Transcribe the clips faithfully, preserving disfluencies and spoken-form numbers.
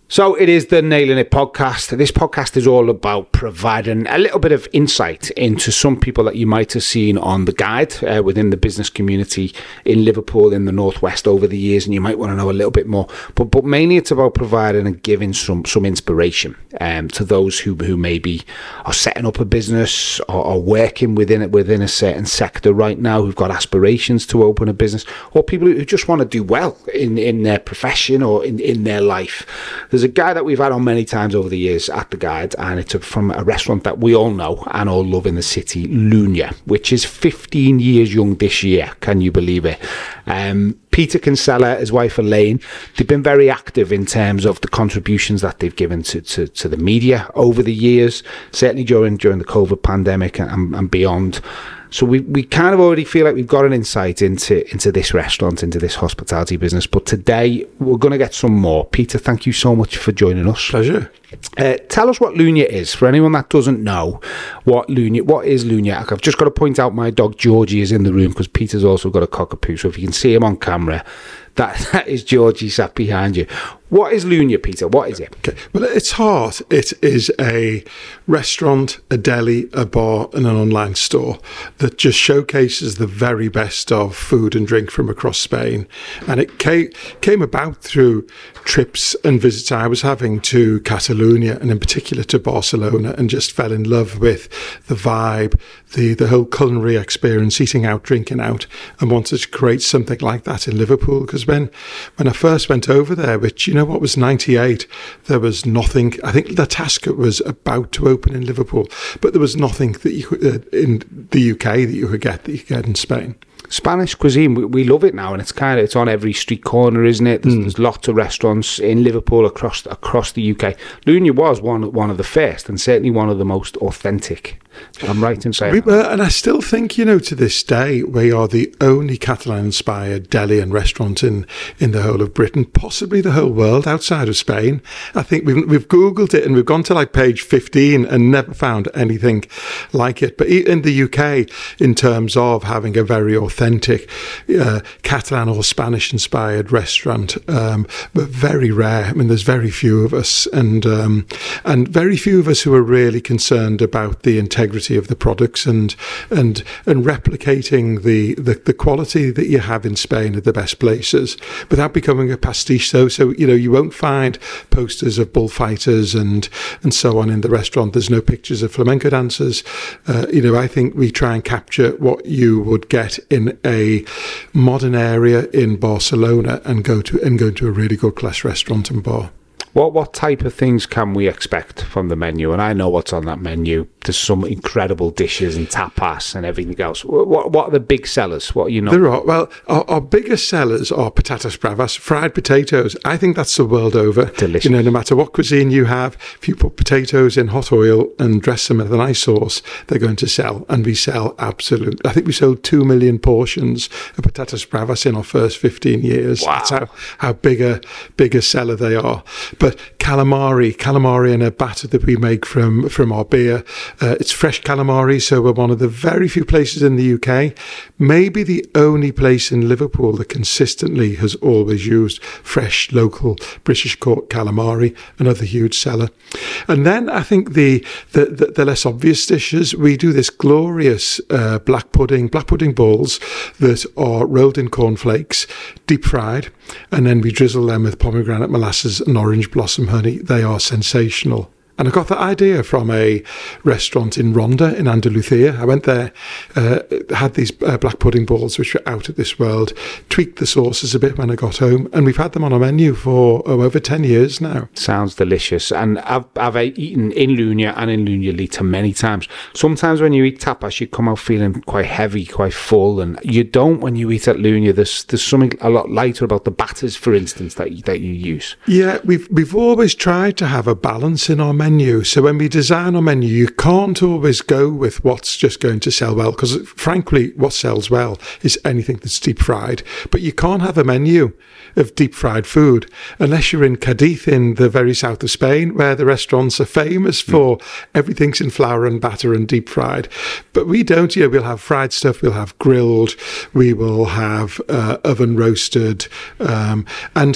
So it is the Nailing It podcast. This podcast is all about providing a little bit of insight into some people that you might have seen on the guide uh, within the business community in Liverpool, in the Northwest over the years, and you might want to know a little bit more. But but mainly it's about providing and giving some some inspiration um, to those who who maybe are setting up a business or, or working within it within a certain sector right now, who've got aspirations to open a business, or people who just want to do well in, in their profession or in, in their life. There's a guy that we've had on many times over the years at the guide, and it's from a restaurant that we all know and all love in the city, Lunia, which is fifteen years young this year. Can you believe it? Um, Peter Kinsella, his wife Elaine, they've been very active in terms of the contributions that they've given to, to, to the media over the years, certainly during during the COVID pandemic and, and beyond. So we, we kind of already feel like we've got an insight into into this restaurant, into this hospitality business. But today we're going to get some more. Peter, thank you so much for joining us. Pleasure. Uh, tell us what Lunia is. For anyone that doesn't know what Lunia, what is Lunia? I've just got to point out my dog Georgie is in the room because Peter's also got a cockapoo. So if you can see him on camera, that, that is Georgie sat behind you. What is Lunia, Peter? What is it? Okay. Well, at its heart, it is a restaurant, a deli, a bar, and an online store that just showcases the very best of food and drink from across Spain. And it came, came about through trips and visits I was having to Catalonia, and in particular to Barcelona, and just fell in love with the vibe, the, the whole culinary experience, eating out, drinking out, and wanted to create something like that in Liverpool. Because when, when I first went over there, which, you know what, was ninety-eight, there was nothing. I think La Tasca was about to open in Liverpool, but there was nothing that you could, uh, in the U K that you could get that you could get in Spain. Spanish cuisine, we, we love it now, and it's kind of it's on every street corner, isn't it? There's, mm. there's lots of restaurants in Liverpool across across the U K. Lunia was one one of the first, and certainly one of the most authentic. I'm right in saying we, that. Uh, and I still think, you know, to this day, we are the only Catalan-inspired deli and restaurant in, in the whole of Britain, possibly the whole world outside of Spain. I think we've we've Googled it and we've gone to like page fifteen and never found anything like it. But in the U K, in terms of having a very authentic uh, Catalan or Spanish-inspired restaurant, um, but very rare. I mean, there's very few of us, and um, and very few of us who are really concerned about the integrity of the products and and and replicating the, the the quality that you have in Spain at the best places without becoming a pastiche. So so you know, you won't find posters of bullfighters and and so on in the restaurant. There's no pictures of flamenco dancers. Uh, you know, I think we try and capture what you would get in a modern area in Barcelona and go to and go to a really good class restaurant and bar. What what type of things can we expect from the menu? And I know what's on that menu. There's some incredible dishes and tapas and everything else. What what are the big sellers? What are you know? There are. Well, our, our biggest sellers are patatas bravas, fried potatoes. I think that's the world over. Delicious. You know, no matter what cuisine you have, if you put potatoes in hot oil and dress them with a nice sauce, they're going to sell. And we sell absolutely. I think we sold two million portions of patatas bravas in our first fifteen years. Wow. That's how, how big a, big a seller they are. But calamari, calamari in a batter that we make from, from our beer. Uh, it's fresh calamari, so we're one of the very few places in the U K, maybe the only place in Liverpool that consistently has always used fresh, local British caught calamari, another huge seller. And then I think the the, the, the less obvious dishes, we do this glorious uh, black pudding, black pudding balls that are rolled in cornflakes, deep fried, and then we drizzle them with pomegranate molasses and orange blossom honey. They are sensational. And I got that idea from a restaurant in Ronda in Andalusia. I went there, uh, had these uh, black pudding balls, which were out of this world, tweaked the sauces a bit when I got home, and we've had them on our menu for oh, over ten years now. Sounds delicious. And I've, I've eaten in Lunia and in Lunia Lita many times. Sometimes when you eat tapas, you come out feeling quite heavy, quite full, and you don't when you eat at Lunia. There's there's something a lot lighter about the batters, for instance, that you, that you use. Yeah, we've we've always tried to have a balance in our menu. Menu. So when we design our menu, you can't always go with what's just going to sell well, because frankly, what sells well is anything that's deep fried. But you can't have a menu of deep fried food unless you're in Cadiz in the very south of Spain, where the restaurants are famous for mm. everything's in flour and batter and deep fried. But we don't. You know, we'll have fried stuff, we'll have grilled, we will have uh, oven roasted, um, and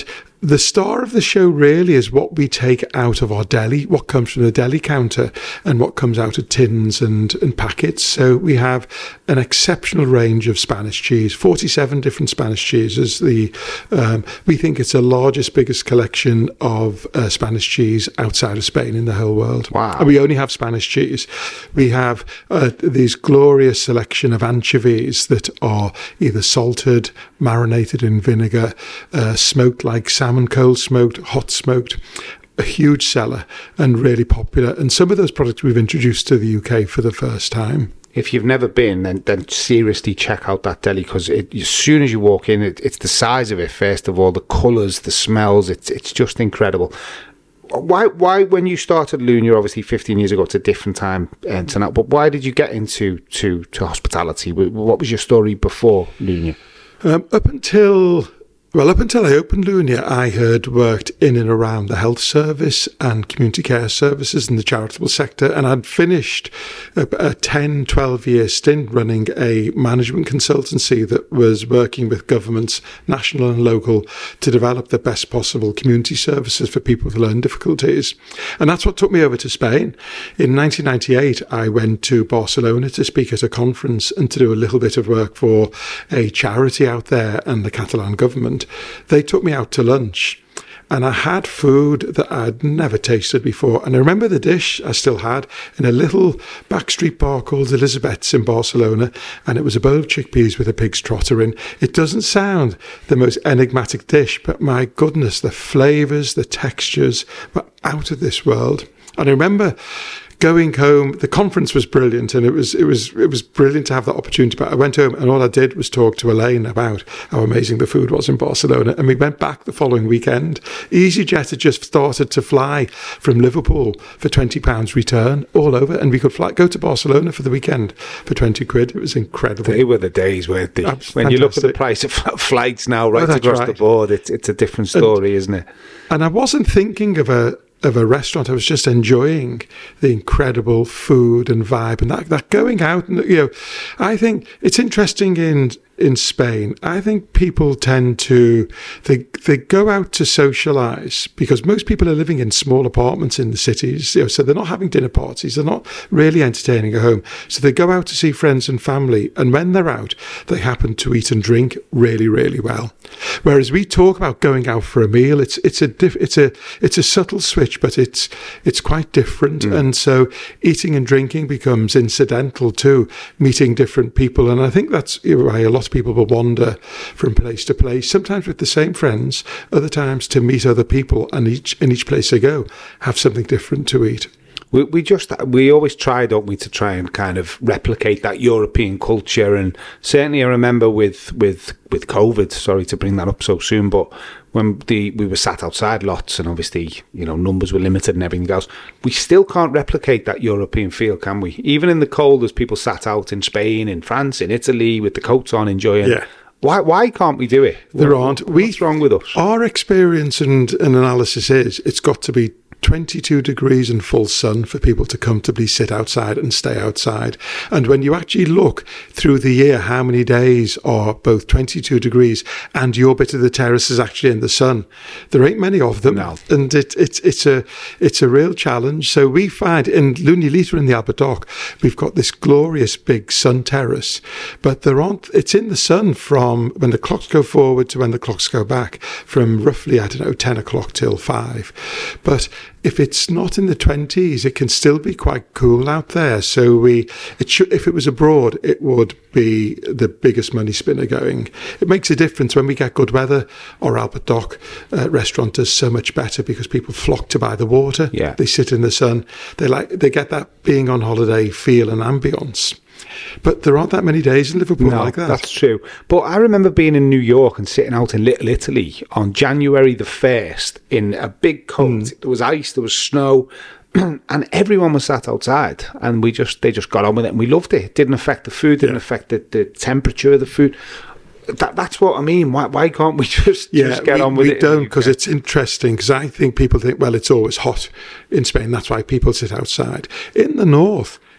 the star of the show really is what we take out of our deli, what comes from the deli counter and what comes out of tins and, and packets. So we have an exceptional range of Spanish cheese, forty-seven different Spanish cheeses. The um, we think it's the largest, biggest collection of uh, Spanish cheese outside of Spain in the whole world. Wow. And we only have Spanish cheese. We have uh, these glorious selection of anchovies that are either salted, marinated in vinegar, uh, smoked like salmon, cold smoked, hot smoked, a huge seller and really popular. And some of those products we've introduced to the U K for the first time. If you've never been, then, then seriously check out that deli, because as soon as you walk in, it, it's the size of it, first of all, the colours, the smells, it's it's just incredible. Why, why when you started Lunia, obviously fifteen years ago, it's a different time uh, to now, but why did you get into to, to hospitality? What was your story before Lunia? Um, up until... Well, up until I opened Lunia, I had worked in and around the health service and community care services in the charitable sector, and I'd finished a, a ten, twelve-year stint running a management consultancy that was working with governments, national and local, to develop the best possible community services for people with learning difficulties. And that's what took me over to Spain. In nineteen ninety-eight, I went to Barcelona to speak at a conference and to do a little bit of work for a charity out there and the Catalan government. They took me out to lunch and I had food that I'd never tasted before. And I remember the dish I still had in a little backstreet bar called Elizabeth's in Barcelona. And it was a bowl of chickpeas with a pig's trotter in. It doesn't sound the most enigmatic dish, but my goodness, the flavours, the textures were out of this world. And I remember going home, the conference was brilliant, and it was it was it was brilliant to have that opportunity. But I went home, and all I did was talk to Elaine about how amazing the food was in Barcelona. And we went back the following weekend. EasyJet had just started to fly from Liverpool for twenty pounds return all over, and we could fly go to Barcelona for the weekend for twenty quid. It was incredible. They were the days, weren't they? That's when fantastic. You look at the price of flights now, right oh, across right. the board, it's it's a different story, and, isn't it? And I wasn't thinking of a. of a restaurant. I was just enjoying the incredible food and vibe and that, that going out. And, you know, I think it's interesting in in Spain. I think people tend to, they, they go out to socialise because most people are living in small apartments in the cities, you know, so they're not having dinner parties, they're not really entertaining at home. So they go out to see friends and family, and when they're out, they happen to eat and drink really, really well. Whereas we talk about going out for a meal, it's it's a diff, it's a it's a subtle switch, but it's it's quite different. Mm. And so eating and drinking becomes incidental to meeting different people, and I think that's why a lot of people will wander from place to place, sometimes with the same friends, other times to meet other people, and each in each place they go have something different to eat. We we just we always try, don't we, to try and kind of replicate that European culture. And certainly I remember with with with COVID, sorry to bring that up so soon, but when the we were sat outside lots, and obviously, you know, numbers were limited and everything else, we still can't replicate that European feel, can we? Even in the cold, as people sat out in Spain, in France, in Italy with the coats on, enjoying. Yeah. Why why can't we do it? There aren't. What's we, wrong with us? Our experience and, and analysis is it's got to be twenty-two degrees and full sun for people to comfortably sit outside and stay outside. And when you actually look through the year, how many days are both twenty-two degrees and your bit of the terrace is actually in the sun, there ain't many of them. No. And it, it, it's a it's a real challenge. So we find in Lunilita in the Albert Dock, we've got this glorious big sun terrace, but there aren't. It's in the sun from when the clocks go forward to when the clocks go back, from roughly, I don't know, ten o'clock till five. But if it's not in the twenties, it can still be quite cool out there. So we, it should, if it was abroad, it would be the biggest money spinner going. It makes a difference when we get good weather. Our Albert Dock uh, restaurant does so much better because people flock to by the water. Yeah. They sit in the sun. They like they get that being on holiday feel and ambience. But there aren't that many days in Liverpool no, like that. That's true. But I remember being in New York and sitting out in Little Italy on January the first in a big coat. Mm. There was ice, there was snow, and everyone was sat outside, and we just they just got on with it, and we loved it. It didn't affect the food, didn't yeah. affect the, the temperature of the food. That, that's what I mean. Why why can't we just, yeah, just get we, on with we it? We don't, because it's interesting, because I think people think, well, it's always hot in Spain. That's why people sit outside. In the north,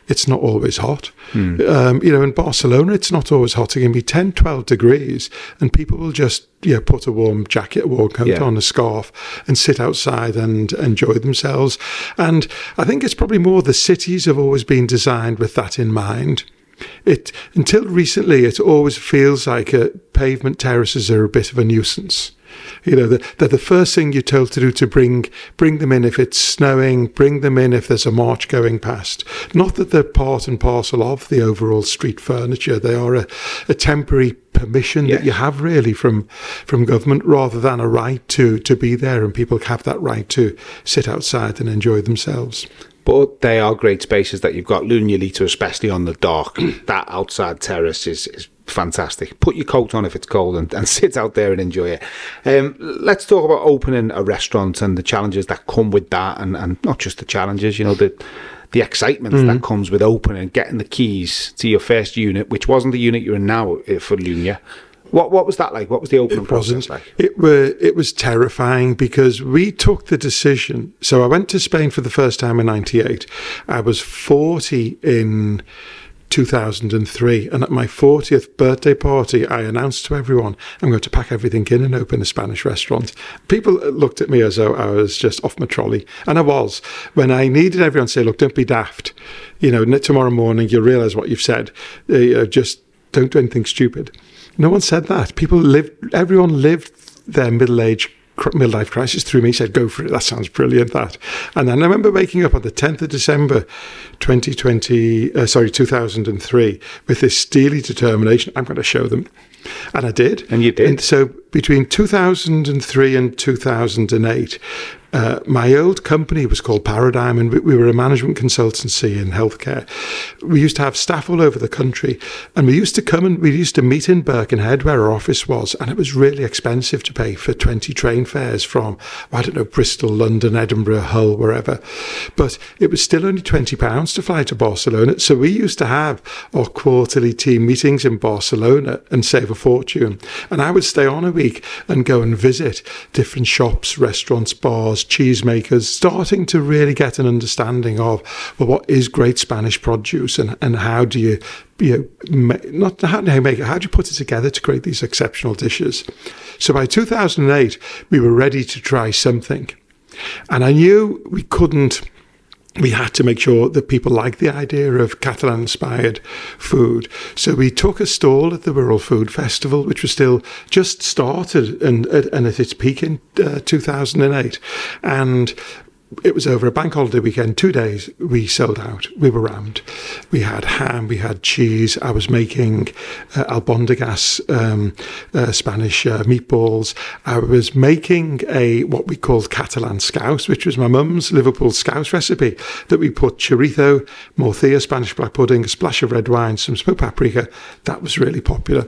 it's not always hot. Mm. Um, you know, in Barcelona, it's not always hot. It can be ten, twelve degrees, and people will just, you know, put a warm jacket, a warm coat yeah. on, a scarf, and sit outside and enjoy themselves. And I think it's probably more the cities have always been designed with that in mind. It until recently, it always feels like uh, pavement terraces are a bit of a nuisance. You know, the, they're the first thing you're told to do to bring bring them in if it's snowing, bring them in if there's a march going past. Not that they're part and parcel of the overall street furniture. They are a, a temporary permission yes. that you have really from from government rather than a right to, to be there, and people have that right to sit outside and enjoy themselves. But they are great spaces that you've got. Lunulita, especially on the dock, that outside terrace is, is fantastic. Put your coat on if it's cold and, and sit out there and enjoy it. Um, let's talk about opening a restaurant and the challenges that come with that, and, and not just the challenges, you know, the the excitement mm. that comes with opening, getting the keys to your first unit, which wasn't the unit you're in now for Lunia. What what was that like? What was the opening process like? It were it was terrifying because we took the decision. So I went to Spain for the first time in ninety-eight. I was forty in two thousand three, and at my fortieth birthday party, I announced to everyone, I'm going to pack everything in and open a Spanish restaurant. People looked at me as though I was just off my trolley, and I was. When I needed everyone to say, look, don't be daft. You know, tomorrow morning you'll realise what you've said. Uh, just don't do anything stupid. No one said that. People lived, everyone lived their middle-age, middle-life crisis through me, said, go for it. That sounds brilliant, that. And then I remember waking up on the tenth of December, twenty twenty, uh, sorry, two thousand three, with this steely determination, I'm going to show them. And I did. And you did. And so between two thousand three and two thousand eight, Uh, my old company was called Paradigm, and we, we were a management consultancy in healthcare. We used to have staff all over the country, and we used to come and we used to meet in Birkenhead, where our office was, and it was really expensive to pay for twenty train fares from, I don't know, Bristol, London, Edinburgh, Hull, wherever. But it was still only twenty pounds to fly to Barcelona. So we used to have our quarterly team meetings in Barcelona and save a fortune. And I would stay on a week and go and visit different shops, restaurants, bars, cheesemakers, starting to really get an understanding of, well, what is great Spanish produce, and, and how do you, you know, not how do you make it, how do you put it together to create these exceptional dishes? So by two thousand eight, we were ready to try something. And I knew we couldn't, we had to make sure that people liked the idea of Catalan-inspired food. So we took a stall at the Wirral Food Festival, which was still just started and, and at its peak in uh, two thousand eight. And it was over a bank holiday weekend, two days, we sold out. We were rammed. We had ham, we had cheese. I was making uh, albondigas, um, uh, Spanish uh, meatballs. I was making a what we called Catalan scouse, which was my mum's Liverpool scouse recipe, that we put chorizo, morcilla, Spanish black pudding, a splash of red wine, some smoked paprika. That was really popular.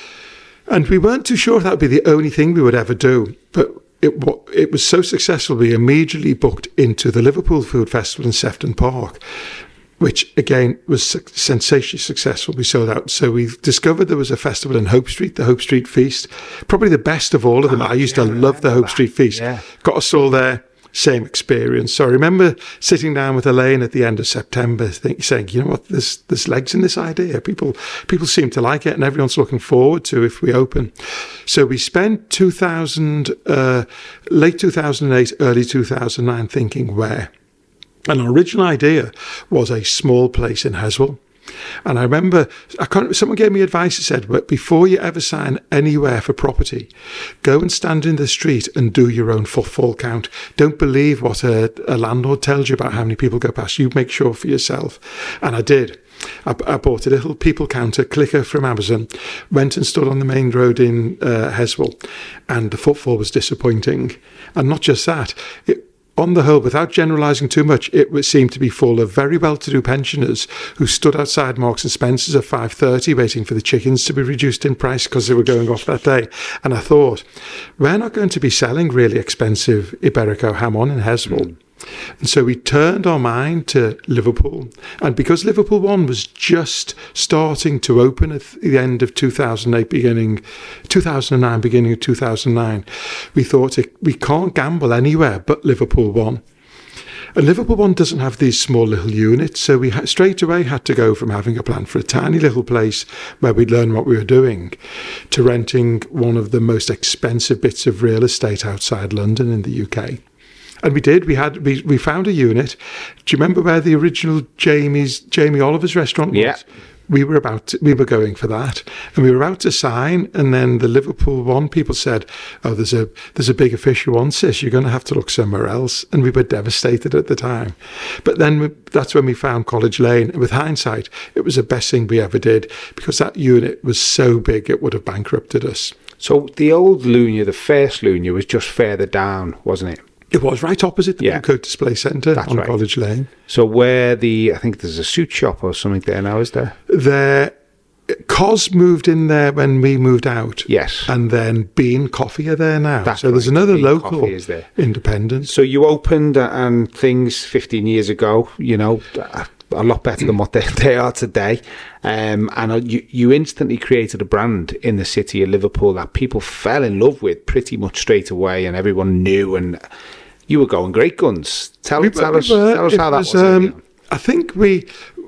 And we weren't too sure if that would be the only thing we would ever do, but It, it was so successful, we immediately booked into the Liverpool Food Festival in Sefton Park, which again was sensationally successful. We sold out. So we discovered there was a festival in Hope Street, the Hope Street Feast, probably the best of all of them. Oh, I used yeah, to love the Hope that. Street Feast. Yeah. Got a stall there, same experience. So I remember sitting down with Elaine at the end of September, think, saying, you know what, there's, there's legs in this idea. People, people seem to like it, and everyone's looking forward to if we open. So we spent two thousand, uh, late two thousand eight, early two thousand nine thinking where. And our original idea was a small place in Heswall. And I remember I can't, someone gave me advice. It said, but before you ever sign anywhere for property, go and stand in the street and do your own footfall count. Don't believe what a, a landlord tells you about how many people go past. You make sure for yourself. And I did. I, I bought a little people counter clicker from Amazon, went and stood on the main road in uh, Heswall, and the footfall was disappointing. And not just that, it, on the whole, without generalising too much, it seemed to be full of very well-to-do pensioners who stood outside Marks and Spencer's at five thirty waiting for the chickens to be reduced in price because they were going off that day. And I thought, we're not going to be selling really expensive Iberico jamon in Heswall. Mm. And so we turned our mind to Liverpool. And because Liverpool One was just starting to open at the end of two thousand eight, beginning two thousand nine, beginning of two thousand nine, we thought it, we can't gamble anywhere but Liverpool One. And Liverpool One doesn't have these small little units, so we ha- straight away had to go from having a plan for a tiny little place where we'd learn what we were doing to renting one of the most expensive bits of real estate outside London in the U K. And we did. We had we, we found a unit. Do you remember where the original Jamie's Jamie Oliver's restaurant was? Yeah. We were about to, we were going for that, and we were about to sign, and then the Liverpool One people said, "Oh, there's a there's a bigger fish you want, sis. You're going to have to look somewhere else." And we were devastated at the time. But then we, that's when we found College Lane. And with hindsight, it was the best thing we ever did, because that unit was so big it would have bankrupted us. So the old Lunia, the first Lunia, was just further down, wasn't it? It was right opposite the Yeah. Coat Display Centre That's on right. College Lane. So where the, I think there's a suit shop or something there now, is there? There, Cos moved in there when we moved out. Yes. And then Bean Coffee are there now. That's so there's right. another Bean local Coffee is there. independent. So you opened uh, and things fifteen years ago, you know, a lot better than what they, they are today. Um, and you, you instantly created a brand in the city of Liverpool that people fell in love with pretty much straight away, and everyone knew, and you were going great guns. Tell, We tell were- us, we were- tell us it how that was, was. um, Adrian. I think we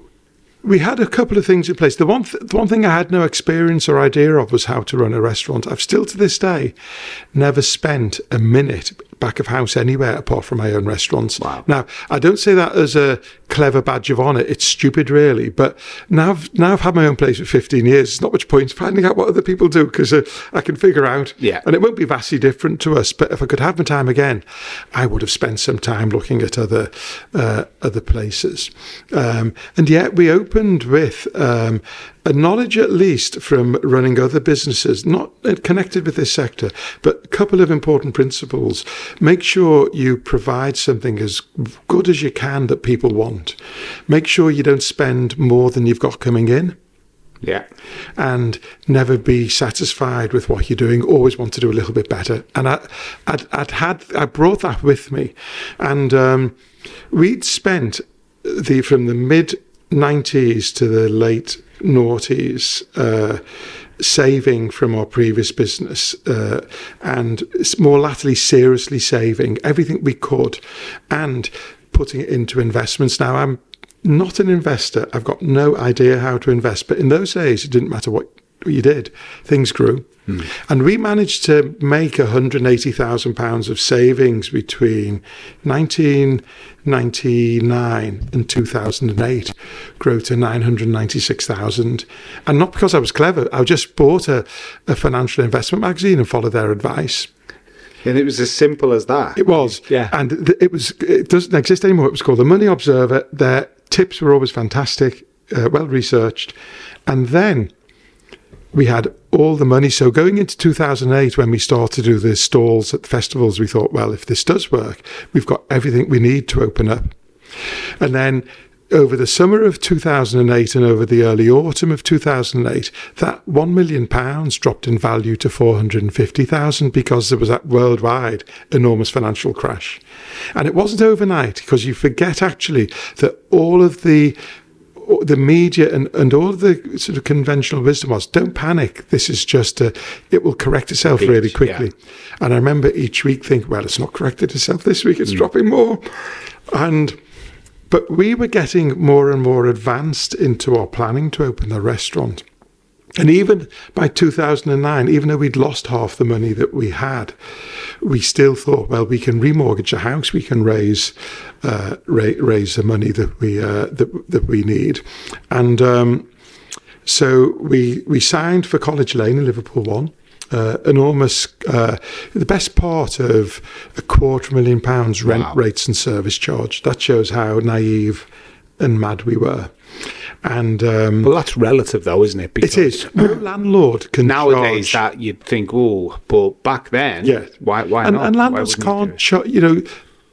we had a couple of things in place. The one th- the one thing I had no experience or idea of was how to run a restaurant. I've still to this day never spent a minute back of house anywhere apart from my own restaurants. Wow. Now, I don't say that as a clever badge of honour. It's stupid, really. But now I've, now I've had my own place for fifteen years. There's not much point finding out what other people do, because uh, I can figure out. Yeah. And it won't be vastly different to us. But if I could have my time again, I would have spent some time looking at other uh, other places. Um, and yet we opened with um, a knowledge, at least, from running other businesses, not connected with this sector, but a couple of important principles. Make sure you provide something as good as you can that people want. Make sure you don't spend more than you've got coming in. Yeah. And never be satisfied with what you're doing. Always want to do a little bit better. And I, I'd, I'd had, I brought that with me, and um, we'd spent the from the mid nineties to the late noughties uh, saving from our previous business, uh, and more latterly seriously saving everything we could, and putting it into investments. Now I'm not an investor. I've got no idea how to invest. But in those days, it didn't matter what you did. Things grew. Mm. And we managed to make one hundred eighty thousand pounds of savings between nineteen ninety-nine and two thousand eight, grew to nine hundred ninety-six thousand. And not because I was clever. I just bought a, a financial investment magazine and followed their advice. And it was as simple as that. It was. Yeah. And th- it was. It doesn't exist anymore. It was called the Money Observer. Their tips were always fantastic, uh, well researched. And then we had all the money. So going into two thousand eight, when we started to do the stalls at the festivals, we thought, well, if this does work, we've got everything we need to open up. And then over the summer of two thousand eight and over the early autumn of two thousand eight, that one million pounds dropped in value to four hundred fifty thousand, because there was that worldwide enormous financial crash. And it wasn't overnight, because you forget actually that all of the the media and, and all of the sort of conventional wisdom was, don't panic. This is just a, it will correct itself Peaks, really quickly. yeah. And I remember each week thinking, well, it's not corrected itself this week. It's Mm. dropping more. And But we were getting more and more advanced into our planning to open the restaurant. And even by two thousand nine, even though we'd lost half the money that we had, we still thought, well, we can remortgage a house, we can raise uh, ra- raise the money that we uh, that, that we need. And um, so we we signed for College Lane in Liverpool One. Uh, enormous, uh, the best part of a quarter of a million pounds rent, Wow. rates and service charge. That shows how naive and mad we were. And um, Well, that's relative, though, isn't it? it is. No landlord can Nowadays, charge. that you'd think, oh, but back then, Yeah. why, why and, not? and Why landlords wouldn't you do can't it? charge. You know,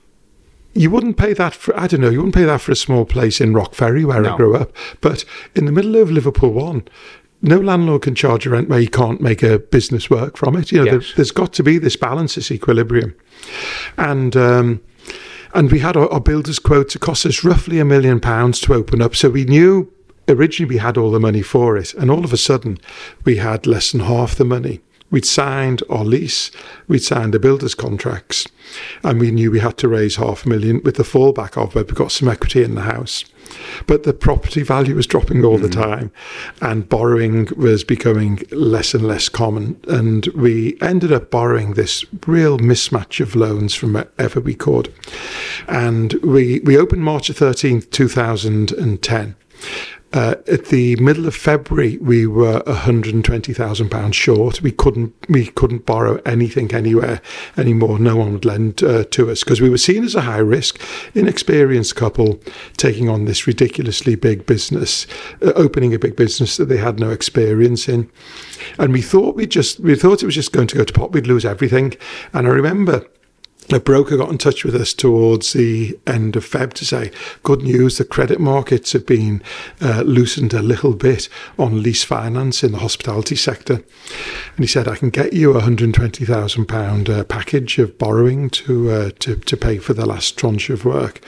you wouldn't pay that for. I don't know. You wouldn't pay that for a small place in Rock Ferry where No. I grew up. But in the middle of Liverpool One, no landlord can charge a rent where you can't make a business work from it. You know, Yes. there, there's got to be this balance, this equilibrium, and. Um, And we had our, our builder's quote. It cost us roughly a million pounds to open up. So we knew originally we had all the money for it. And all of a sudden, we had less than half the money. We'd signed our lease, we'd signed the builder's contracts, and we knew we had to raise half a million with the fallback of where we got some equity in the house. But the property value was dropping all mm. the time, and borrowing was becoming less and less common. And we ended up borrowing this real mismatch of loans from wherever we could. And we, we opened March the thirteenth, two thousand ten. Uh, at the middle of February, we were one hundred twenty thousand pounds short. We couldn't we couldn't borrow anything anywhere anymore. No one would lend uh, to us because we were seen as a high risk, inexperienced couple taking on this ridiculously big business, uh, opening a big business that they had no experience in. And we thought we just we thought it was just going to go to pot. We'd lose everything. And I remember a broker got in touch with us towards the end of Feb to say, good news, the credit markets have been uh, loosened a little bit on lease finance in the hospitality sector. And he said, I can get you a one hundred twenty thousand pounds uh, package of borrowing to, uh, to to pay for the last tranche of work.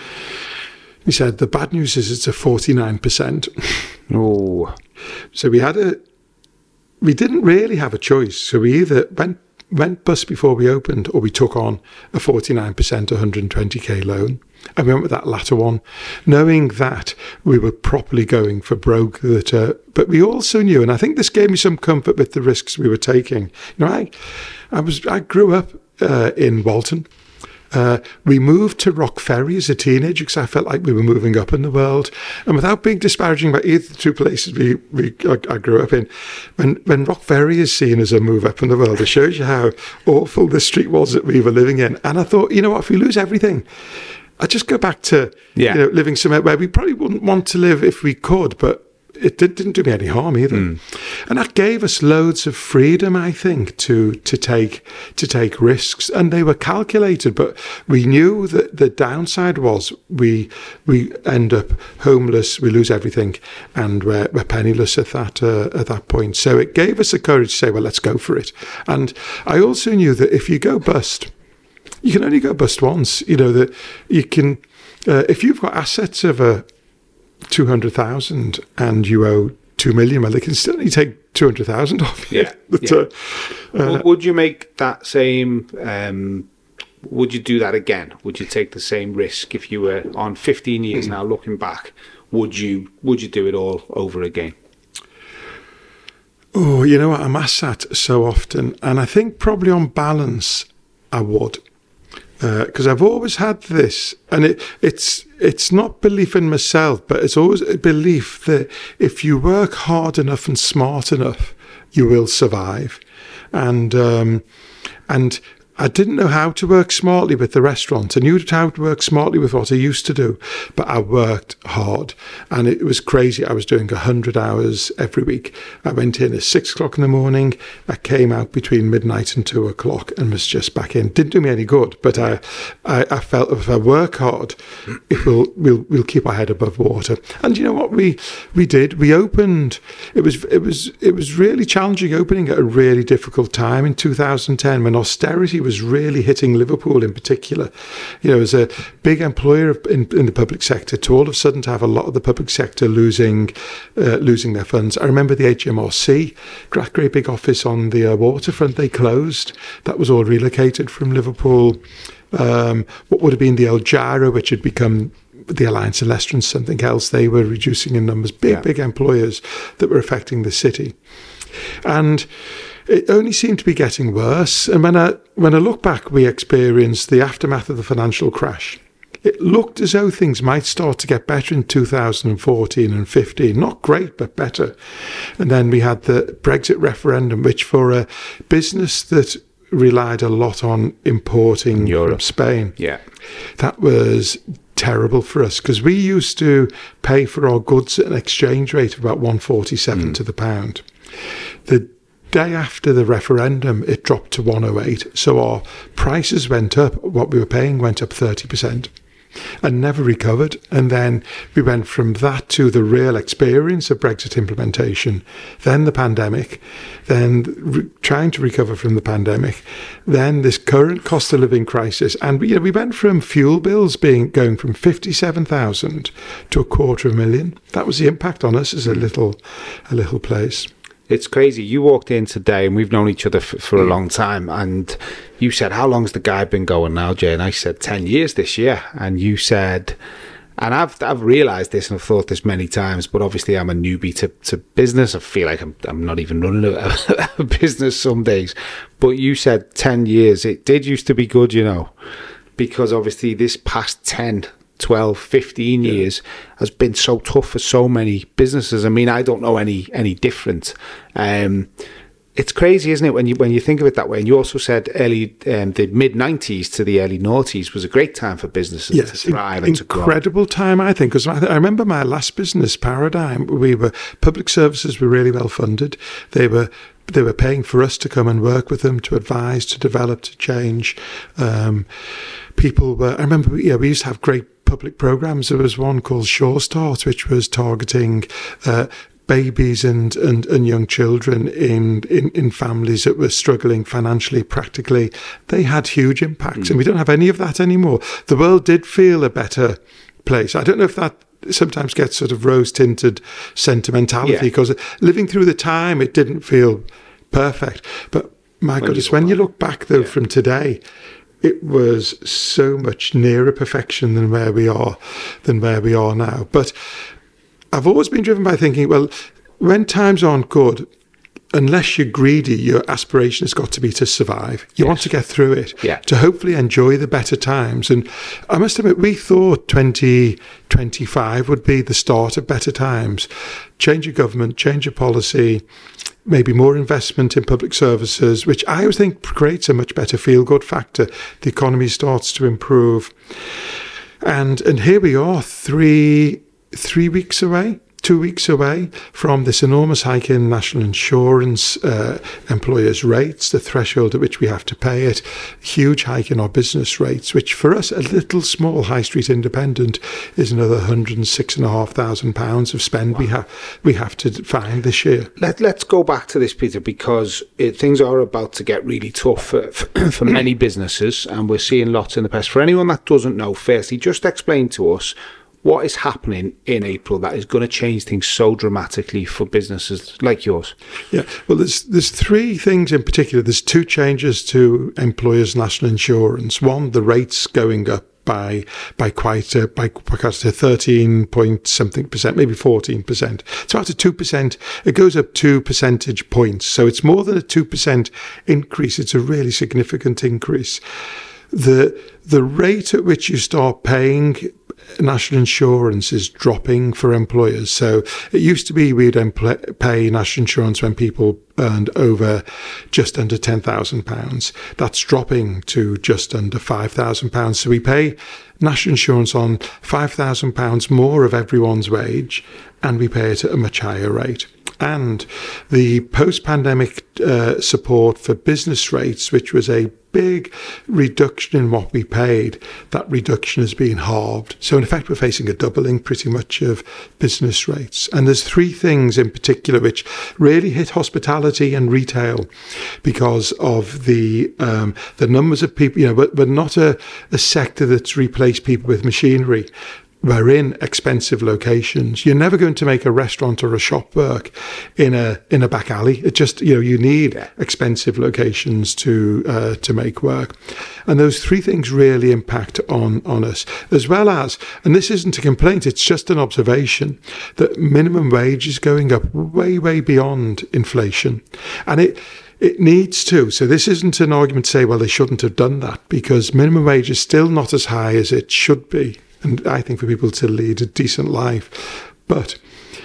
He said, the bad news is it's a forty-nine percent. Oh. So we had a, we didn't really have a choice. So we either went went bust before we opened, or we took on a forty-nine percent one hundred twenty k loan. And we went with that latter one, knowing that we were properly going for broke. That, uh, but we also knew, and I think this gave me some comfort with the risks we were taking. You know, I, I was, I grew up uh, in Walton. Uh, we moved to Rock Ferry as a teenager because I felt like we were moving up in the world. And without being disparaging about either the two places we, we I, I grew up in, when, when Rock Ferry is seen as a move up in the world, it shows you how awful the street was that we were living in. And I thought, you know what, if we lose everything, I'd just go back to yeah. you know, living somewhere where we probably wouldn't want to live if we could, but it did, didn't do me any harm either. Mm. And that gave us loads of freedom, I think, to to take to take risks. And they were calculated, but we knew that the downside was we we end up homeless, we lose everything, and we're, we're penniless at that uh, at that point. So it gave us the courage to say, well, let's go for it. And I also knew that if you go bust, you can only go bust once. You know, that you can, uh, if you've got assets of a two hundred thousand and you owe two million, well, they can still only take two hundred thousand off you. Yeah. But, yeah. Uh, well, would you make that same, um, would you do that again? Would you take the same risk if you were on fifteen years now looking back? Would you, would you do it all over again? Oh, you know what? I'm asked that so often. And I think probably on balance, I would. Because uh, I've always had this, and it, it's it's not belief in myself, but it's always a belief that if you work hard enough and smart enough, you will survive. And um, and I didn't know how to work smartly with the restaurant. I knew how to work smartly with what I used to do, but I worked hard. And it was crazy. I was doing one hundred hours every week. I went in at six o'clock in the morning. I came out between midnight and two o'clock and was just back in. Didn't do me any good, but I I, I felt if I work hard, it will we'll, we'll keep our head above water. And you know what we we did? We opened. It was it was it was really challenging opening at a really difficult time in two thousand ten when austerity was really hitting Liverpool in particular. You know, as a big employer in, in the public sector, to all of a sudden to have a lot of the public sector losing uh, losing their funds. I remember the H M R C, that great big office on the uh, waterfront, they closed. That was all relocated from Liverpool. Um, what would have been the El Jara, which had become the Alliance of Leicester and something else, they were reducing in numbers. Big, yeah. big employers that were affecting the city. And it only seemed to be getting worse. And when I when I look back, we experienced the aftermath of the financial crash. It looked as though things might start to get better in two thousand fourteen and fifteen. Not great, but better. And then we had the Brexit referendum, which for a business that relied a lot on importing Europe. From Spain, yeah, that was terrible for us because we used to pay for our goods at an exchange rate of about one forty-seven mm. to the pound. The day after the referendum, it dropped to one oh eight. So our prices went up. What we were paying went up thirty percent and never recovered. And then we went from that to the real experience of Brexit implementation, then the pandemic, then re- trying to recover from the pandemic, then this current cost of living crisis. And we, you know, we went from fuel bills being going from fifty-seven thousand to a quarter of a million. That was the impact on us as a little, a little place. It's crazy. You walked in today, and we've known each other for, for a long time, and you said, how long's the guy been going now, Jay? And I said, ten years this year. And you said, and I've I've realised this, and I've thought this many times, but obviously I'm a newbie to, to business. I feel like I'm I'm not even running a, a business some days. But you said ten years. It did used to be good, you know, because obviously this past ten, twelve, fifteen yeah. years has been so tough for so many businesses. I mean, I don't know any any different. Um, it's crazy, isn't it, when you when you think of it that way? And you also said early um, the mid nineties to the early noughties was a great time for businesses yes, to thrive and to grow. Incredible time, I think, because I, I remember my last business, Paradigm. We were public services were really well funded. They were. They were paying for us to come and work with them, to advise, to develop, to change. Um, people were. I remember. Yeah, we used to have great public programs. There was one called Sure Start, which was targeting Uh, babies and, and, and young children in, in, in families that were struggling financially, practically. They had huge impacts, mm. and we don't have any of that anymore. The world did feel a better place. I don't know if that sometimes gets sort of rose-tinted sentimentality, because yeah. living through the time, it didn't feel perfect. But my when goodness, you when you look back, though, yeah. from today, it was so much nearer perfection than where we are, than where we are now. But I've always been driven by thinking, well, when times aren't good, unless you're greedy, your aspiration has got to be to survive. You yes. want to get through it, yeah. to hopefully enjoy the better times. And I must admit, we thought twenty twenty-five would be the start of better times. Change of government, change of policy, maybe more investment in public services, which I always think creates a much better feel-good factor. The economy starts to improve. And and here we are, three... three weeks away, two weeks away from this enormous hike in national insurance, uh, employers' rates, the threshold at which we have to pay it, huge hike in our business rates, which for us, a little small high street independent, is another one hundred six and a half thousand pounds of spend wow. we have we have to find this year. Let, let's go back to this, Peter, because it, things are about to get really tough for, for, for many businesses, and we're seeing lots in the press. For anyone that doesn't know, firstly, just explain to us what is happening in April that is going to change things so dramatically for businesses like yours? Yeah, well, there's there's three things in particular. There's two changes to employers' national insurance. One, the rates going up by by quite a, by quite a thirteen point something percent, maybe fourteen percent. It's about a two percent. It goes up two percentage points, so it's more than a two percent increase. It's a really significant increase. The the rate at which you start paying national insurance is dropping for employers. So it used to be we'd empl- pay national insurance when people earned over just under ten thousand pounds. That's dropping to just under five thousand pounds. So we pay national insurance on five thousand pounds more of everyone's wage, and we pay it at a much higher rate. And the post-pandemic uh, support for business rates, which was a big reduction in what we paid, that reduction has been halved. So in effect, we're facing a doubling pretty much of business rates. And there's three things in particular which really hit hospitality and retail because of the um, the numbers of people, you know, but, but not a, a sector that's replaced people with machinery. We're in expensive locations. You're never going to make a restaurant or a shop work in a in a back alley. It just, you know, you need expensive locations to uh, to make work. And those three things really impact on, on us, as well as, and this isn't a complaint, it's just an observation, that minimum wage is going up way, way beyond inflation. And it It needs to. So this isn't an argument to say, well, they shouldn't have done that, because minimum wage is still not as high as it should be. And I think for people to lead a decent life. But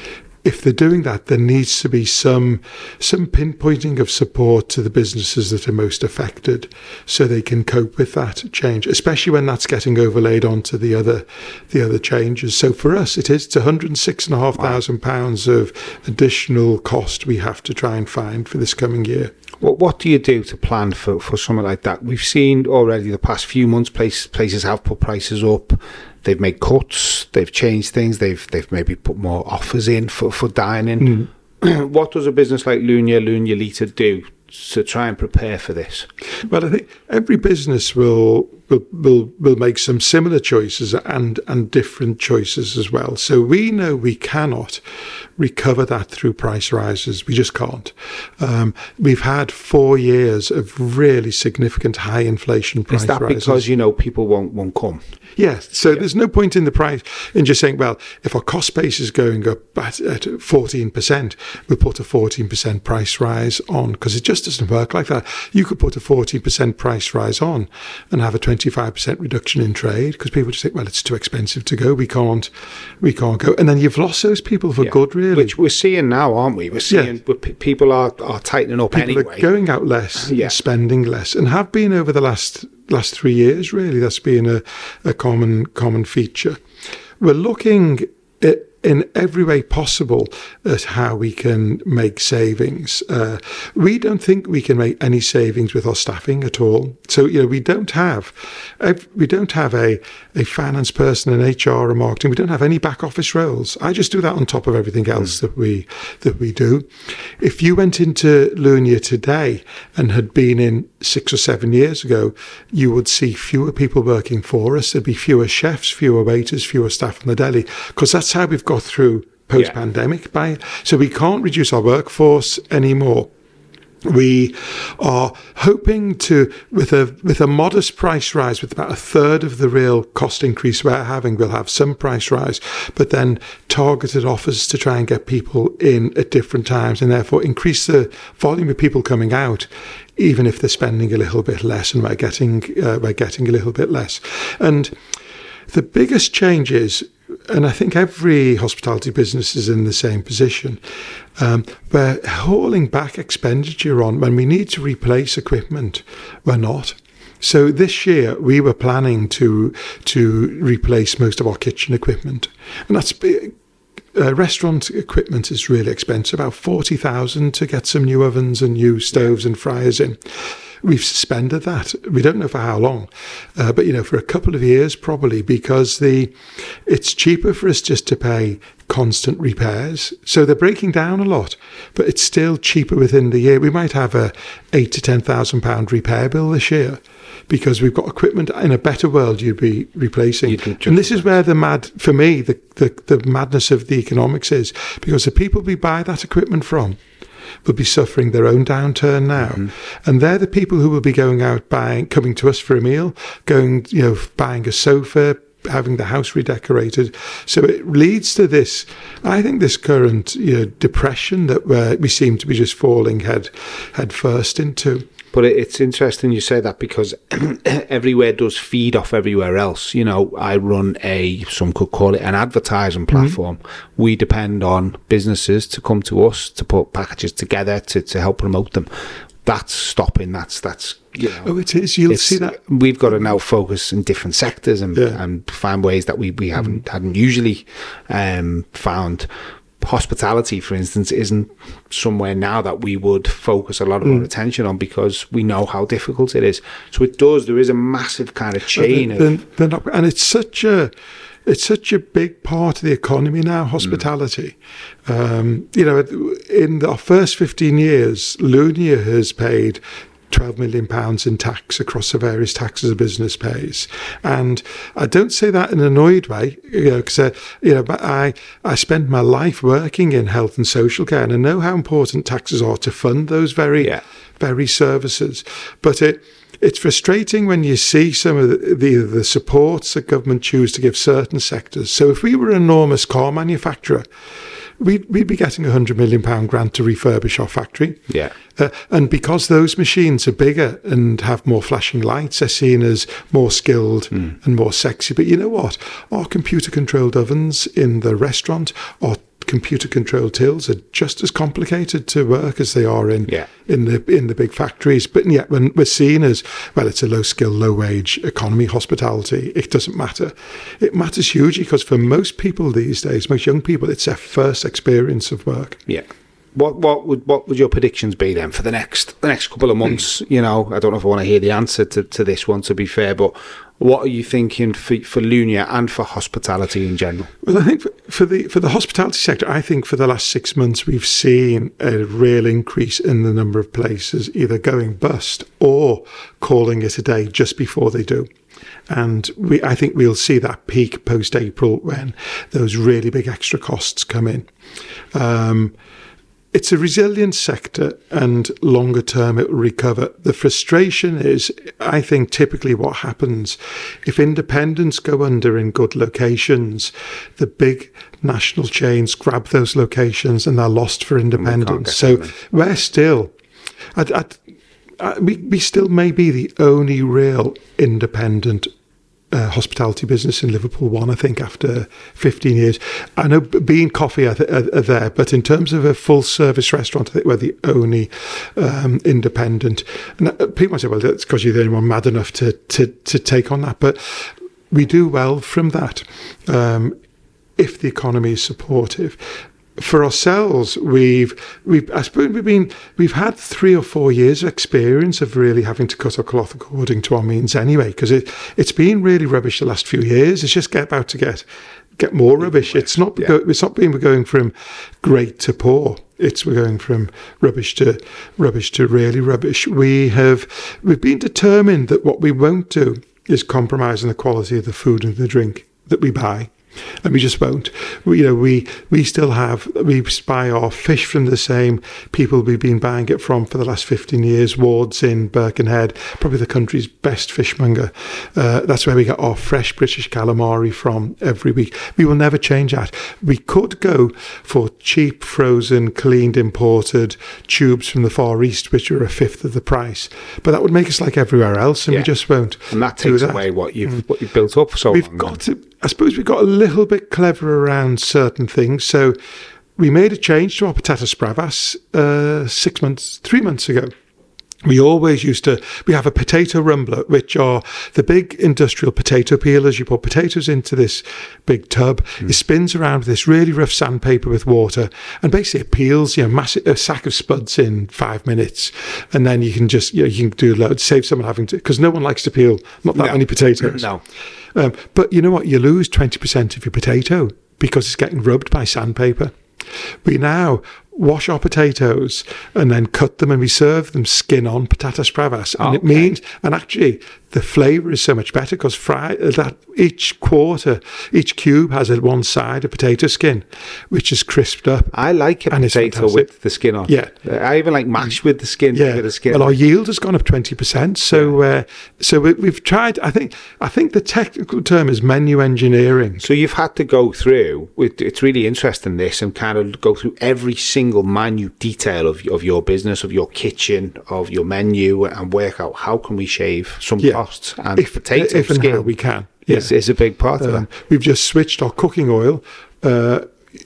if they're doing that, there needs to be some some pinpointing of support to the businesses that are most affected so they can cope with that change, especially when that's getting overlaid onto the other the other changes. So for us, it is it's one hundred six thousand five hundred pounds of additional cost we have to try and find for this coming year. What what do you do to plan for, for something like that? We've seen already the past few months place, places have put prices up. They've made cuts. They've changed things. They've they've maybe put more offers in for, for dining. Mm. What does a business like Lunia, Lunia Lita do to try and prepare for this? Well, I think every business will will will, will make some similar choices and, and different choices as well. So we know we cannot recover that through price rises. We just can't. Um, we've had four years of really significant high inflation price rises. Is that rises. because, you know, people won't won't come? Yes. So yeah. there's no point in the price in just saying, well, if our cost base is going up at, at fourteen percent, we'll put a fourteen percent price rise on, because it just doesn't work like that. You could put a fourteen percent price rise on and have a twenty-five percent reduction in trade, because people just think, well, it's too expensive to go. We can't, we can't go. And then you've lost those people for yeah. good, really. Which we're seeing now, aren't we? We're seeing yeah. people are, are tightening up people anyway. Are going out less, yeah. and spending less, and have been over the last last three years, really. That's been a, a common common feature. We're looking at, in every way possible, at how we can make savings. Uh, we don't think we can make any savings with our staffing at all. So, you know, we don't have, we don't have a, a finance person, an H R, or marketing. We don't have any back office roles. I just do that on top of everything else mm. that we that we do. If you went into Lunia today and had been in six or seven years ago, you would see fewer people working for us. There'd be fewer chefs, fewer waiters, fewer staff in the deli, because that's how we've got through post-pandemic. Yeah. By so we can't reduce our workforce anymore. We are hoping to, with a with a modest price rise, with about a third of the real cost increase we're having, we'll have some price rise, but then targeted offers to try and get people in at different times, and therefore increase the volume of people coming out, even if they're spending a little bit less, and we're getting uh, we're getting a little bit less. And the biggest change is, and I think every hospitality business is in the same position, um, we're hauling back expenditure on when we need to replace equipment. We're not. So this year we were planning to to replace most of our kitchen equipment, and that's uh, restaurant equipment is really expensive, about forty thousand to get some new ovens and new stoves and fryers in. We've suspended that. We don't know for how long, uh, but, you know, for a couple of years probably, because the it's cheaper for us just to pay constant repairs. So they're breaking down a lot, but it's still cheaper within the year. We might have a eight to ten thousand pound repair bill this year, because we've got equipment. In a better world, you'd be replacing. And this is where the mad, for me, the, the, the madness of the economics is, because the people we buy that equipment from will be suffering their own downturn now. Mm-hmm. And they're the people who will be going out buying, coming to us for a meal, going, you know, buying a sofa, having the house redecorated. So it leads to this, I think, this current, you know, depression that we're, we seem to be just falling head, head first into. But it's interesting you say that, because everywhere does feed off everywhere else. You know, I run a, some could call it an advertising platform. Mm-hmm. We depend on businesses to come to us to put packages together to, to help promote them. That's stopping. That's, that's, you know. Oh, it is. You'll see that. We've got to now focus in different sectors and, yeah. and find ways that we, we haven't, mm. hadn't usually um, found. Hospitality, for instance, isn't somewhere now that we would focus a lot of mm. our attention on, because we know how difficult it is. So it does. There is a massive kind of chain. They're, of, they're not, and it's such a, it's such a big part of the economy now. Hospitality. Mm. Um, you know, in our first fifteen years, Lunia has paid twelve million pounds in tax across the various taxes a business pays. And I don't say that in an annoyed way, you know, because, uh, you know, but I, I spent my life working in health and social care, and I know how important taxes are to fund those very, yeah. very services. But it, it's frustrating when you see some of the, the, the supports that government choose to give certain sectors. So if we were an enormous car manufacturer, We'd, we'd be getting a one hundred million pound grant to refurbish our factory. Yeah. Uh, and because those machines are bigger and have more flashing lights, they're seen as more skilled mm. and more sexy. But you know what? Our computer-controlled ovens in the restaurant, our computer-controlled tills, are just as complicated to work as they are in yeah. in the in the big factories. But yet, when we're seen as, well, it's a low-skill, low-wage economy, hospitality, it doesn't matter. It matters hugely, because for most people these days, most young people, it's their first experience of work. Yeah. What what would what would your predictions be then for the next the next couple of months? You know, I don't know if I want to hear the answer to, to this one, to be fair, but what are you thinking for, for Lunia and for hospitality in general? Well, I think for, for the for the hospitality sector, I think for the last six months we've seen a real increase in the number of places either going bust or calling it a day just before they do. And we, I think we'll see that peak post-April when those really big extra costs come in. Um, It's a resilient sector, and longer term it will recover. The frustration is, I think, typically what happens if independents go under in good locations, the big national chains grab those locations and they're lost for independents. So we're still, I'd, I'd, I, we, we still may be the only real independent Uh, hospitality business in Liverpool One, I think, after fifteen years. I know Bee and Coffee are, th- are, are there, but in terms of a full service restaurant, I think we're the only um, independent. And people might say, well, that's because you're the only one mad enough to, to, to take on that. But we do well from that um, if the economy is supportive. For ourselves, we've we've I suppose we've been we've had three or four years of experience of really having to cut our cloth according to our means anyway, because it it's been really rubbish the last few years. It's just get about to get get more rubbish. It's not yeah. go, it's not been we're going from great to poor. It's we're going from rubbish to rubbish to really rubbish. We have we've been determined that what we won't do is compromise on the quality of the food and the drink that we buy. And we just won't. We, you know, we we still have, we buy our fish from the same people we've been buying it from for the last fifteen years, Ward's in Birkenhead, probably the country's best fishmonger. Uh, that's where we get our fresh British calamari from every week. We will never change that. We could go for cheap, frozen, cleaned, imported tubes from the Far East, which are a fifth of the price. But that would make us like everywhere else, and yeah. we just won't. And that takes that. away what you've, mm. what you've built up for so we've long. Got to, I suppose we've got a little bit clever around certain things. So we made a change to our patatas bravas uh, six months, three months ago. We always used to, we have a potato rumbler, which are the big industrial potato peelers. You put potatoes into this big tub. Mm. It spins around with this really rough sandpaper with water, and basically it peels, you know, massive, a sack of spuds in five minutes. And then you can just, you know, you can do loads, save someone having to, because no one likes to peel not that no. many potatoes. No. Um, but you know what? You lose twenty percent of your potato because it's getting rubbed by sandpaper. We now wash our potatoes and then cut them, and we serve them skin on patatas bravas. And okay. it means, and actually the flavour is so much better because fry that each quarter, each cube has a one side of potato skin, which is crisped up. I like a potato with the skin on. Yeah, I even like mash with the skin. Yeah, with the skin. Well, our yield has gone up twenty percent. So, yeah. uh, so we, we've tried. I think, I think the technical term is menu engineering. So you've had to go through. It's really interesting this, and kind of go through every single minute detail of of your business, of your kitchen, of your menu, and work out how can we shave some yeah. costs. And if, potato if and skin how we can. Is, yeah. is a big part um, of that. We've just switched our cooking oil. Uh,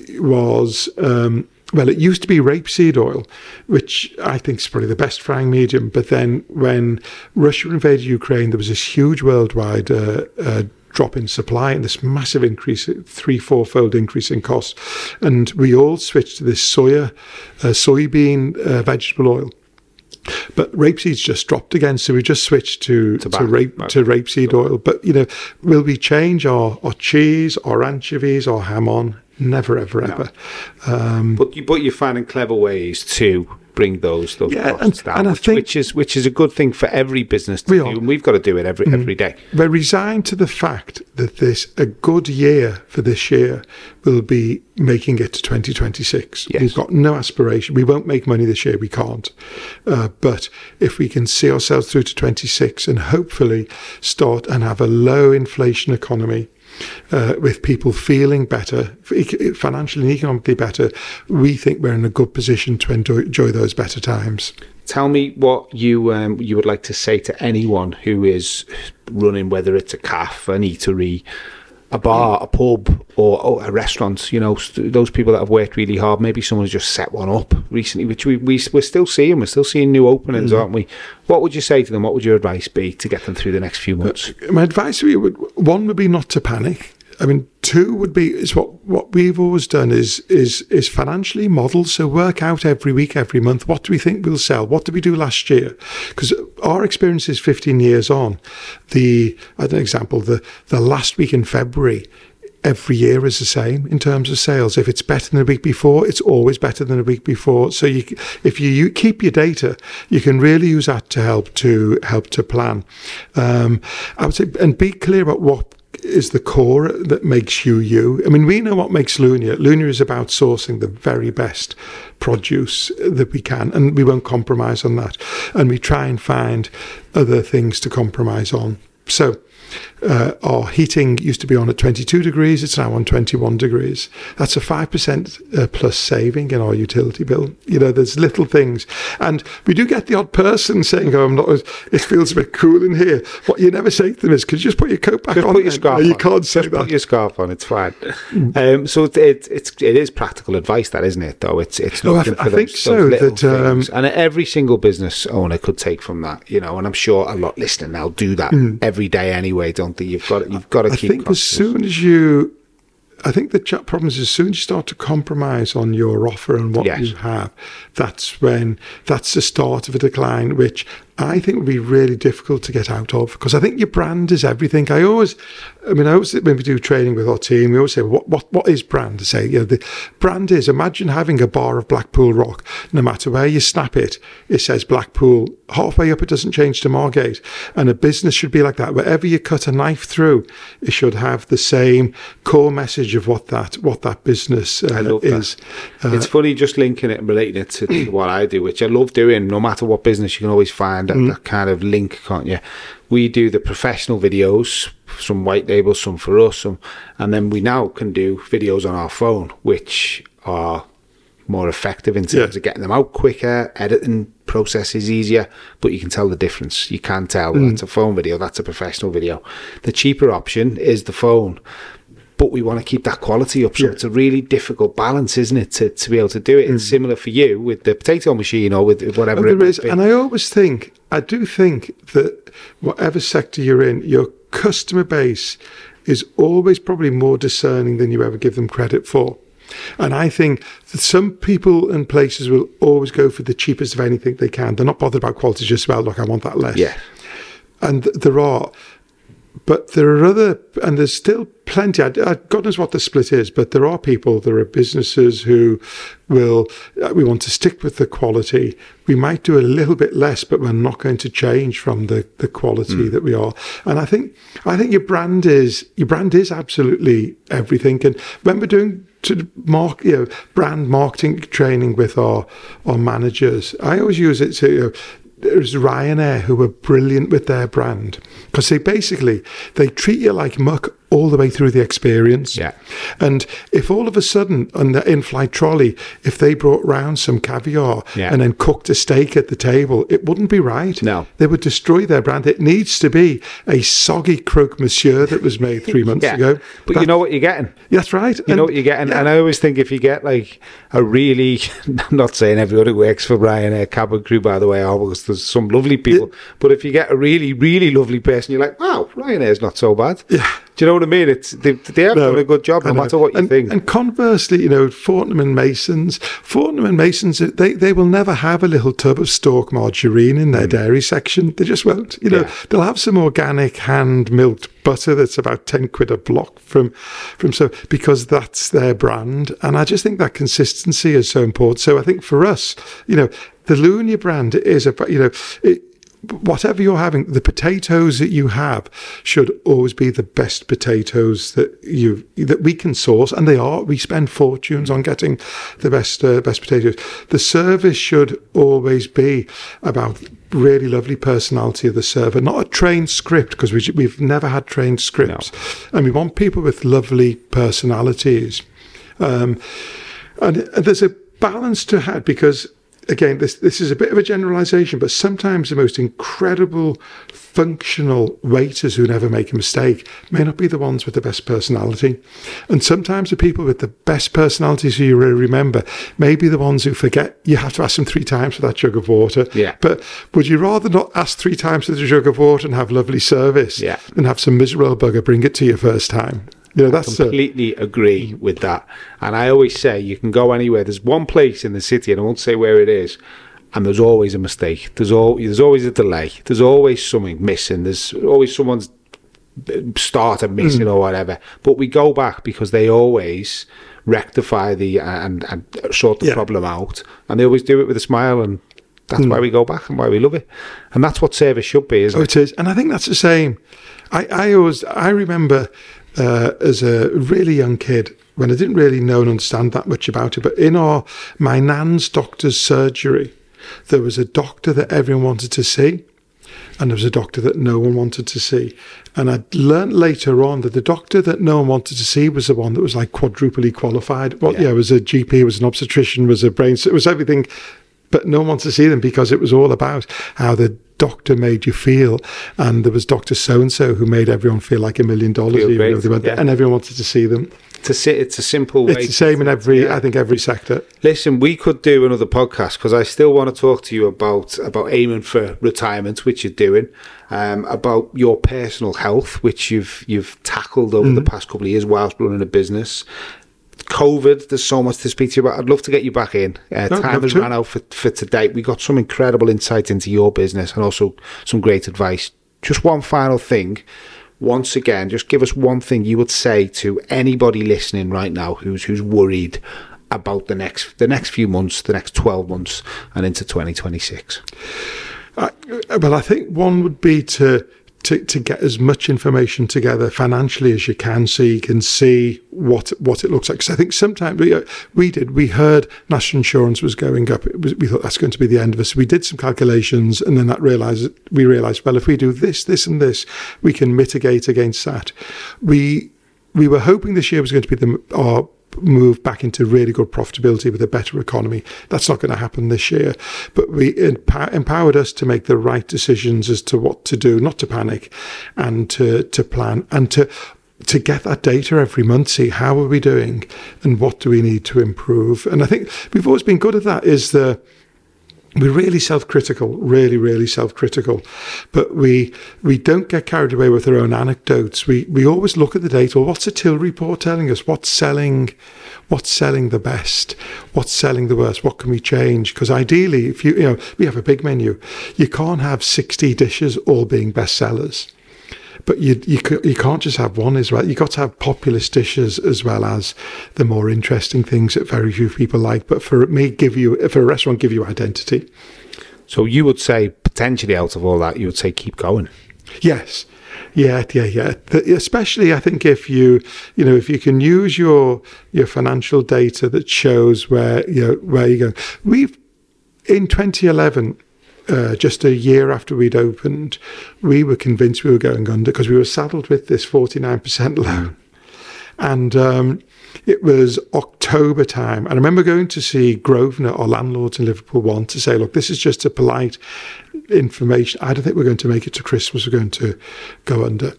was um, well, it used to be rapeseed oil, which I think is probably the best frying medium. But then when Russia invaded Ukraine, there was this huge worldwide uh, uh, drop in supply and this massive increase, three, four-fold increase in cost. And we all switched to this soya, uh, soybean uh, vegetable oil. But rapeseed's just dropped again, so we just switched to to, to rape right. to rapeseed oil. But you know, will we change our, our cheese, our anchovies, our ham on? Never, ever, no. ever. Um, but you, but you're finding clever ways to bring those those yeah, costs and, down, and I which, think which is which is a good thing for every business to we do, are. and we've got to do it every mm. every day. We're resigned to the fact that this a good year for this year will be making it to twenty twenty-six. Yes. We've got no aspiration. We won't make money this year. We can't. Uh, but if we can see ourselves through to twenty-six and hopefully start and have a low inflation economy, Uh, with people feeling better, financially and economically better, we think we're in a good position to enjoy, enjoy those better times. Tell me what you um, you would like to say to anyone who is running, whether it's a cafe, an eatery, a bar, a pub, or, or a restaurant. You know, st- those people that have worked really hard. Maybe someone's just set one up recently, which we, we we're still seeing. We're still seeing new openings, mm. aren't we? What would you say to them? What would your advice be to get them through the next few months? Uh, my advice would one would be not to panic. I mean, two would be is what, what we've always done is is is financially model. So work out every week, every month, what do we think we'll sell? What did we do last year? Because our experience is fifteen years on. The, as an example, the, the last week in February, every year is the same in terms of sales. If it's better than the week before, it's always better than the week before. So you, if you, you keep your data, you can really use that to help to help to plan. Um, I would say, and be clear about what is the core that makes you you. I mean, we know what makes Lunia. Lunia is about sourcing the very best produce that we can, and we won't compromise on that. And we try and find other things to compromise on. So uh, our heating used to be on at twenty-two degrees, it's now on twenty-one degrees. That's a five percent uh, plus saving in our utility bill. You know, there's little things. And we do get the odd person saying, oh, I'm not, it feels a bit cool in here. What you never say to them is, could you just put your coat back just on? Put your scarf no, you on. can't say just that. Put your scarf on, it's fine. um, so it, it, it's, it is practical advice, that, isn't it, though? It's, it's oh, I, for I think those, so. those that um, And every single business owner could take from that, you know, and I'm sure a lot listening now do that mm. every day anyway, don't they? You've got, you've got to I keep I think as soon as you, I think the chat problem is as soon as you start to compromise on your offer and what yes. you have, that's when, that's the start of a decline, which I think would be really difficult to get out of, because I think your brand is everything. I always, I mean, I always, when we do training with our team, we always say, what what what is brand? To say, you know, the brand is, imagine having a bar of Blackpool Rock. No matter where you snap it, it says Blackpool. Halfway up, it doesn't change to Margate. And a business should be like that. Wherever you cut a knife through, it should have the same core message of what that what that business uh, I love is. That. Uh, it's funny just linking it and relating it to, to what I do, which I love doing. No matter what business, you can always find that, mm. that kind of link, can't you? We do the professional videos, some white labels, some for us, some, and then we now can do videos on our phone, which are more effective in terms yeah. of getting them out quicker, editing process is easier, but you can tell the difference. You can tell mm. that's a phone video, that's a professional video. The cheaper option is the phone, but we want to keep that quality up. So yeah. it's a really difficult balance, isn't it, to, to be able to do it. Mm. It's similar for you with the potato machine or with whatever and it there is, might be. And I always think, I do think that whatever sector you're in, your customer base is always probably more discerning than you ever give them credit for. And I think that some people and places will always go for the cheapest of anything they can. They're not bothered about quality, just, well, look, I want that less. Yeah. And there are, but there are other, and there's still plenty, I, I, God knows what the split is, but there are people, there are businesses who will, uh, we want to stick with the quality. We might do a little bit less, but we're not going to change from the, the quality mm. that we are. And I think, I think your brand is, your brand is absolutely everything. And when we're doing to mark, you know, brand marketing training with our, our managers, I always use it to, you know, there's Ryanair who were brilliant with their brand, because they basically, they treat you like muck all the way through the experience. Yeah. And if all of a sudden on the in-flight trolley, if they brought round some caviar yeah. and then cooked a steak at the table, it wouldn't be right. No. They would destroy their brand. It needs to be a soggy croque monsieur that was made three months yeah. ago. But that, you know what you're getting. That's right. You and, know what you're getting. Yeah. And I always think if you get like a really, I'm not saying everyone who works for Ryanair cabin crew, by the way, are, because there's some lovely people, yeah. but if you get a really, really lovely person, you're like, wow, Ryanair's not so bad. Yeah. Do you know what I mean? It's they, they have no, done a good job, no matter what you and, think. And conversely, you know, Fortnum and Masons, Fortnum and Masons, they, they will never have a little tub of stalk margarine in their mm. dairy section. They just won't. You know, yeah. they'll have some organic hand-milked butter that's about ten quid a block from, from so because that's their brand. And I just think that consistency is so important. So I think for us, you know, the Lunia brand is a, you know, it, whatever you're having, the potatoes that you have should always be the best potatoes that you that we can source, and they are. We spend fortunes on getting the best uh, best potatoes. The service should always be about really lovely personality of the server, not a trained script, because we, we've never had trained scripts, no. and we want people with lovely personalities. Um, and, and there's a balance to have, because again, this this is a bit of a generalization, but sometimes the most incredible functional waiters who never make a mistake may not be the ones with the best personality. And sometimes the people with the best personalities who you really remember may be the ones who forget you have to ask them three times for that jug of water. Yeah. But would you rather not ask three times for the jug of water and have lovely service yeah. than have some miserable bugger bring it to you first time? You know, that's I completely a, agree with that. And I always say you can go anywhere. There's one place in the city, and I won't say where it is, and there's always a mistake. There's all, there's always a delay. There's always something missing. There's always someone's starter missing mm. or whatever. But we go back because they always rectify the and, and sort the yeah. problem out, and they always do it with a smile, and that's mm. why we go back and why we love it. And that's what service should be, isn't oh, it? It is. And I think that's the same. I, I always I remember uh, as a really young kid, when I didn't really know and understand that much about it, but in our my nan's doctor's surgery, there was a doctor that everyone wanted to see, and there was a doctor that no one wanted to see. And I learnt later on that the doctor that no one wanted to see was the one that was like quadruply qualified. Well, yeah, yeah was a G P, was an obstetrician, was a brain, it was everything, but no one wanted to see them because it was all about how the doctor made you feel. And there was Doctor So-and-so who made everyone feel like a million dollars, even though they went there, and everyone wanted to see them. It's a, it's a simple way. It's the same in every, yeah. I think, every sector. Listen, we could do another podcast because I still want to talk to you about about aiming for retirement, which you're doing, um, about your personal health, which you've you've tackled over mm. the past couple of years whilst running a business. COVID, there's so much to speak to you about. I'd love to get you back in. Uh, no, time has run out for, for today. We got some incredible insight into your business and also some great advice. Just one final thing. Once again, just give us one thing you would say to anybody listening right now who's who's worried about the next the next few months, the next twelve months, and into twenty twenty-six. Uh, well, I think one would be to, to to get as much information together financially as you can, so you can see what what it looks like. Because I think sometimes we, uh, we did we heard national insurance was going up. It was, we thought that's going to be the end of us. So we did some calculations, and then that realized we realized well, if we do this, this, and this, we can mitigate against that. We we were hoping this year was going to be the our move back into really good profitability with a better economy. That's not going to happen this year, but we empower, empowered us to make the right decisions as to what to do, not to panic, and to to plan and to to get that data every month, see how are we doing and what do we need to improve. And I think we've always been good at that. Is the We're really self-critical, really, really self-critical, but we we don't get carried away with our own anecdotes. We we always look at the data. Well, what's the till report telling us? What's selling? What's selling the best? What's selling the worst? What can we change? Because ideally, if you you know we have a big menu, you can't have sixty dishes all being bestsellers. But you you you can't just have one as well. You've got to have populous dishes as well as the more interesting things that very few people like. But for me, give you for a restaurant, give you identity. So you would say potentially out of all that, you would say keep going. Yes, yeah, yeah, yeah. The, especially, I think if you you know if you can use your your financial data that shows where you know where you're going. We've in twenty eleven. Uh, just a year after we'd opened, we were convinced we were going under because we were saddled with this forty-nine percent loan. And um, it was October time. And I remember going to see Grosvenor, our landlords in Liverpool One, to say, look, this is just a polite information. I don't think we're going to make it to Christmas. We're going to go under.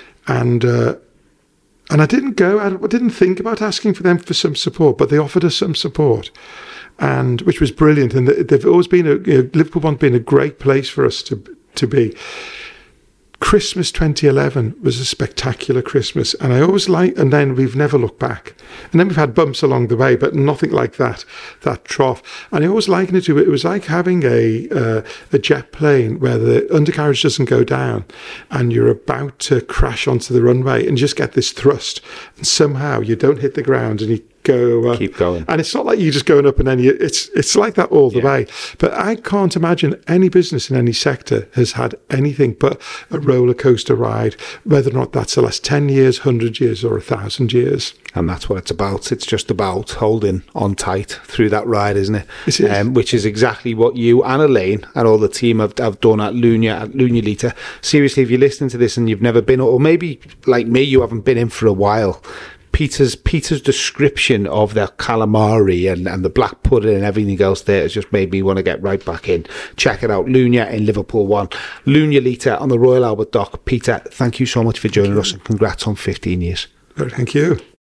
And uh, and I didn't go, I didn't think about asking for them for some support, but they offered us some support. And which was brilliant, and they've always been a you know, Liverpool One's been a great place for us to to be. Christmas twenty eleven was a spectacular Christmas, and I always like. And then we've never looked back, and then we've had bumps along the way, but nothing like that that trough. And I always liken it to it was like having a uh, a jet plane where the undercarriage doesn't go down, and you're about to crash onto the runway, and you just get this thrust, and somehow you don't hit the ground, and you go uh, keep going. And it's not like you're just going up and then you, it's it's like that all the yeah. way. But I can't imagine any business in any sector has had anything but a roller coaster ride, whether or not that's the last ten years, one hundred years or a thousand years. And that's what it's about. It's just about holding on tight through that ride, isn't it? It is. Um, which is exactly what you and Elaine and all the team have, have done at Lunia, at Lunia Lita. Seriously, if you're listening to this and you've never been, or maybe like me, you haven't been in for a while, Peter's Peter's description of the calamari and, and the black pudding and everything else there has just made me want to get right back in. Check it out, Lunia in Liverpool One. Lunia Lita on the Royal Albert Dock. Peter, thank you so much for joining us and congrats on fifteen years. Thank you.